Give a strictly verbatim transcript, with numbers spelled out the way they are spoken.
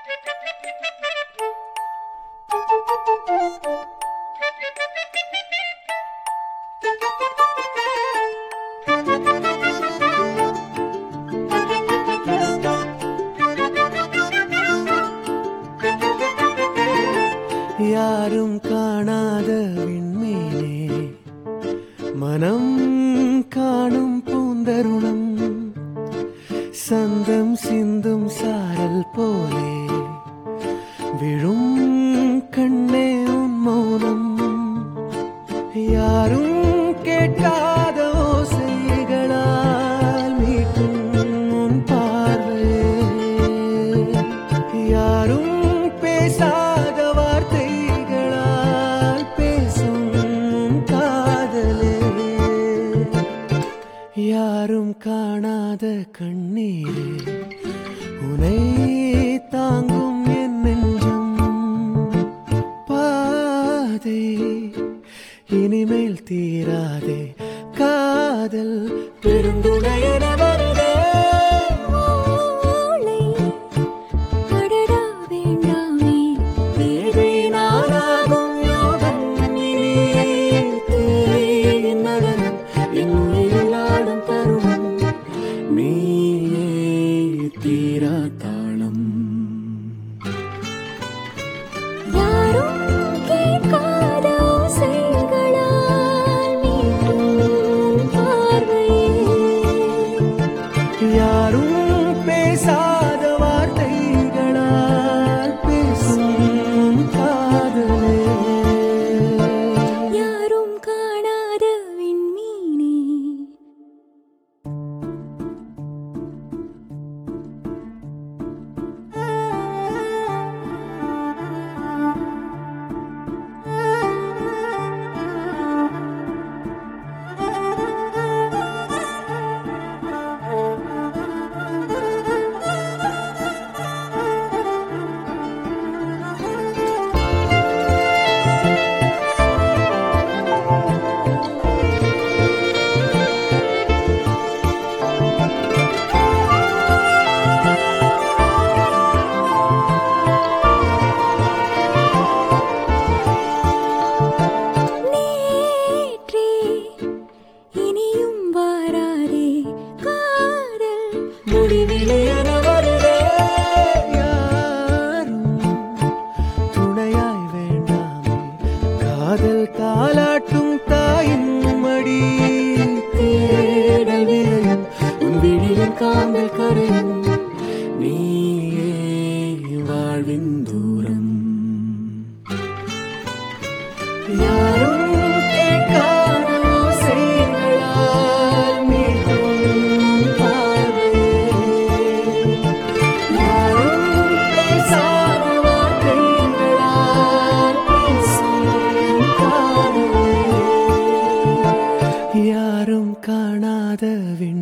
யாரும் காணாத விண்மீனே, மனம் காணும் பூந்தருணம், சந்தம் சிந்தும் சாரல் போலே விழும் கண்ணே உன் மௌனம். யாரும் கேட்காத ஓசைகளால் மீட்டும் உன் பார்வையே, யாரும் பேசாத வார்த்தைகளால் பேசும் காதலே, யாரும் காணாத கண்ணீரே, உனை தாங்கும் என் நெஞ்சம். பாதை இனிமேல் தீராதே, காதல் பெருந்துணையென வருதே. யாரும் பேசாத வார்த்தைகளால் பேசும் காதலே, யாரும் காணாத விண்மீனே. யாரும் துணையாய் வேண்டாமே, காதல் தாலாட்டும் தாயின் மடி, தேடல் விரையும் உன் விழியின் காந்தல் கரையும், நீயே வாழ்வின் தூரம். யாரும் கேட்காத ஓசைகளால் மீட்டும் பார்வையே, யாரும் பேசாத வார்த்தைகளால் பேசும் காதலே, யாரும் காணாத விண்